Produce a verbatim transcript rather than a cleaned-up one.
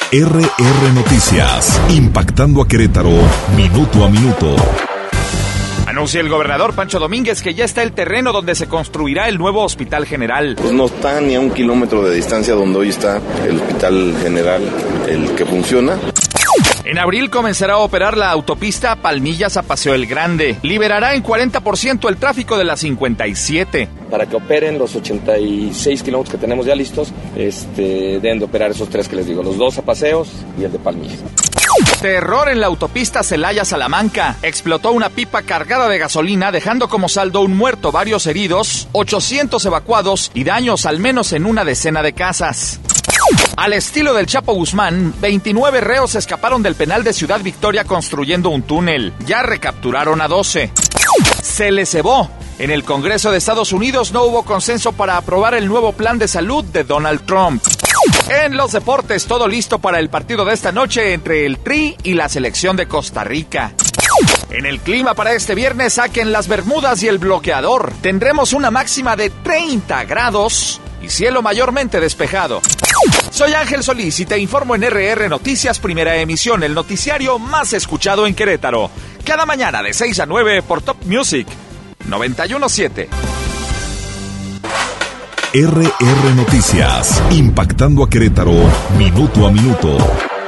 R R Noticias, impactando a Querétaro, minuto a minuto. Anuncia el gobernador Pancho Domínguez que ya está el terreno donde se construirá el nuevo Hospital General. Pues no está ni a un kilómetro de distancia donde hoy está el Hospital General, el que funciona. En abril comenzará a operar la autopista Palmillas a Paseo el Grande. Liberará en cuarenta por ciento el tráfico de la cincuenta y siete. Para que operen los ochenta y seis kilómetros que tenemos ya listos, este, deben de operar esos tres que les digo, los dos a Paseos y el de Palmillas. Terror en la autopista Celaya-Salamanca. Explotó una pipa cargada de gasolina, dejando como saldo un muerto, varios heridos, ochocientos evacuados y daños al menos en una decena de casas. Al estilo del Chapo Guzmán, veintinueve reos escaparon del penal de Ciudad Victoria construyendo un túnel. Ya recapturaron a doce. Se les cebó. En el Congreso de Estados Unidos no hubo consenso para aprobar el nuevo plan de salud de Donald Trump. En los deportes, todo listo para el partido de esta noche entre el Tri y la selección de Costa Rica. En el clima para este viernes, saquen las bermudas y el bloqueador. Tendremos una máxima de treinta grados y cielo mayormente despejado. Soy Ángel Solís y te informo en R R Noticias, primera emisión, el noticiario más escuchado en Querétaro. Cada mañana de seis a nueve por Top Music noventa y uno punto siete. R R Noticias, impactando a Querétaro, minuto a minuto.